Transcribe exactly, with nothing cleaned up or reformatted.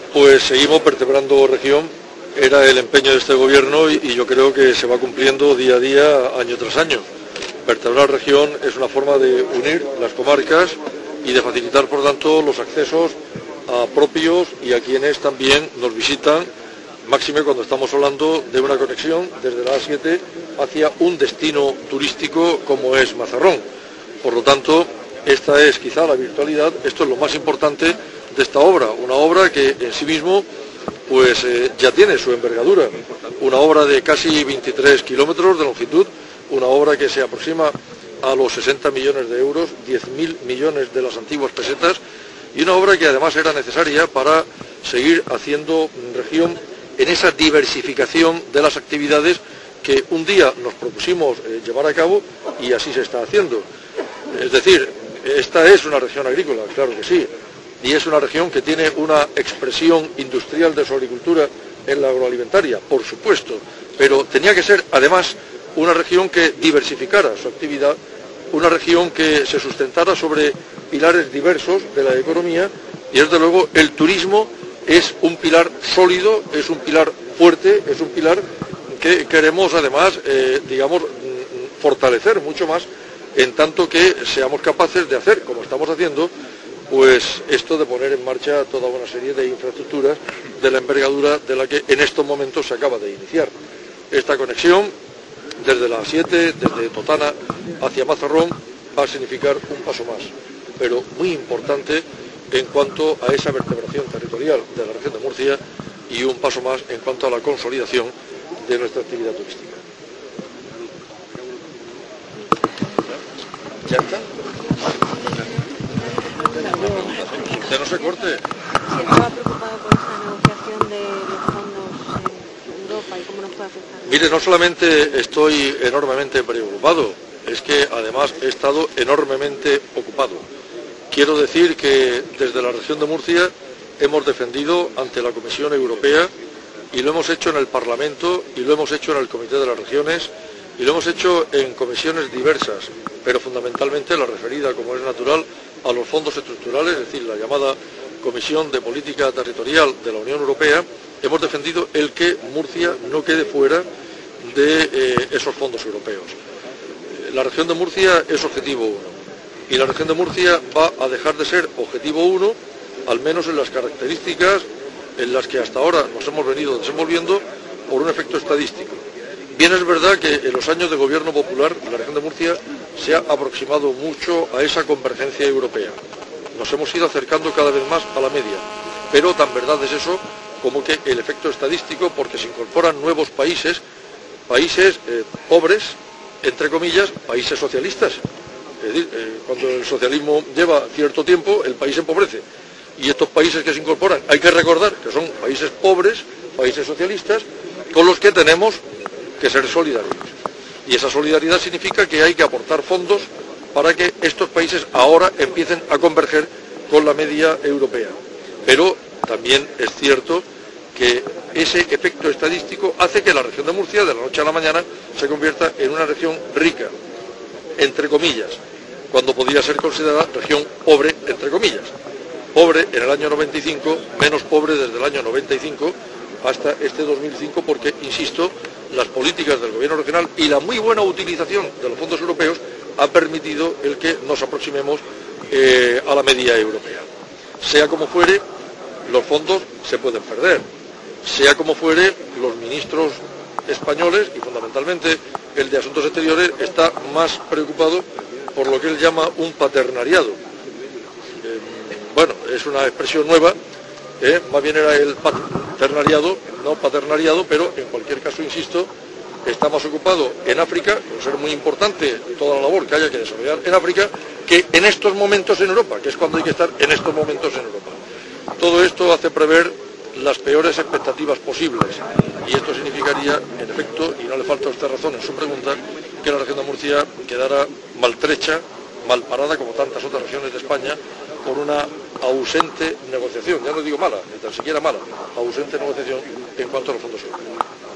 Pues seguimos vertebrando región, era el empeño de este gobierno y, y yo creo que se va cumpliendo día a día, año tras año. Vertebrar región es una forma de unir las comarcas y de facilitar, por tanto, los accesos a propios y a quienes también nos visitan, máxime cuando estamos hablando de una conexión desde la A siete hacia un destino turístico como es Mazarrón. Por lo tanto, esta es quizá la virtualidad, esto es lo más importante de esta obra, una obra que en sí mismo pues eh, ya tiene su envergadura, una obra de casi veintitrés kilómetros de longitud, una obra que se aproxima a los sesenta millones de euros, diez mil millones de las antiguas pesetas, y una obra que además era necesaria para seguir haciendo región en esa diversificación de las actividades que un día nos propusimos eh, llevar a cabo y así se está haciendo. Es decir, esta es una región agrícola, claro que sí, y es una región que tiene una expresión industrial de su agricultura en la agroalimentaria, por supuesto, pero tenía que ser además una región que diversificara su actividad, una región que se sustentara sobre pilares diversos de la economía y desde luego el turismo es un pilar sólido, es un pilar fuerte, es un pilar que queremos además, eh, digamos, fortalecer mucho más en tanto que seamos capaces de hacer, como estamos haciendo, pues esto de poner en marcha toda una serie de infraestructuras de la envergadura de la que en estos momentos se acaba de iniciar. Esta conexión desde la A siete, desde Totana hacia Mazarrón, va a significar un paso más, pero muy importante en cuanto a esa vertebración territorial de la región de Murcia y un paso más en cuanto a la consolidación de nuestra actividad turística. ¿Ya está? Que no se corte. Si estaba preocupado por esa negociación de los fondos en Europa y cómo nos puede afectar. Mire, no solamente estoy enormemente preocupado, es que además he estado enormemente ocupado. Quiero decir que desde la región de Murcia hemos defendido ante la Comisión Europea y lo hemos hecho en el Parlamento y lo hemos hecho en el Comité de las Regiones y lo hemos hecho en comisiones diversas, pero fundamentalmente la referida, como es natural, a los fondos estructurales, es decir, la llamada Comisión de Política Territorial de la Unión Europea. Hemos defendido el que Murcia no quede fuera de eh, esos fondos europeos. La región de Murcia es objetivo uno y la región de Murcia va a dejar de ser objetivo uno, al menos en las características en las que hasta ahora nos hemos venido desenvolviendo por un efecto estadístico. Bien es verdad que en los años de gobierno popular la región de Murcia se ha aproximado mucho a esa convergencia europea. Nos hemos ido acercando cada vez más a la media, pero tan verdad es eso como que el efecto estadístico, porque se incorporan nuevos países, países eh, pobres, entre comillas, países socialistas. Es decir, eh, cuando el socialismo lleva cierto tiempo, el país empobrece. Y estos países que se incorporan, hay que recordar que son países pobres, países socialistas, con los que tenemos que ser solidarios. Y esa solidaridad significa que hay que aportar fondos para que estos países ahora empiecen a converger con la media europea. Pero también es cierto que ese efecto estadístico hace que la región de Murcia, de la noche a la mañana, se convierta en una región rica, entre comillas, cuando podría ser considerada región pobre, entre comillas. Pobre en el año noventa y cinco, menos pobre desde el año noventa y cinco hasta este dos mil cinco, porque, insisto, las políticas del gobierno regional y la muy buena utilización de los fondos europeos ha permitido el que nos aproximemos eh, a la media europea. Sea como fuere, los fondos se pueden perder. Sea como fuere, los ministros españoles, y fundamentalmente el de Asuntos Exteriores, está más preocupado por lo que él llama un paternariado. Eh, bueno, es una expresión nueva, eh, más bien era el paternariado, no paternariado, pero en cualquier caso, insisto, está más ocupado en África, por ser muy importante toda la labor que haya que desarrollar en África, que en estos momentos en Europa, que es cuando hay que estar en estos momentos en Europa. Todo esto hace prever las peores expectativas posibles y esto significaría, en efecto, y no le falta a usted razón en su pregunta, que la región de Murcia quedara maltrecha, mal parada, como tantas otras regiones de España, por una ausente negociación, ya no digo mala, ni tan siquiera mala, ausente negociación en cuanto a los fondos europeos.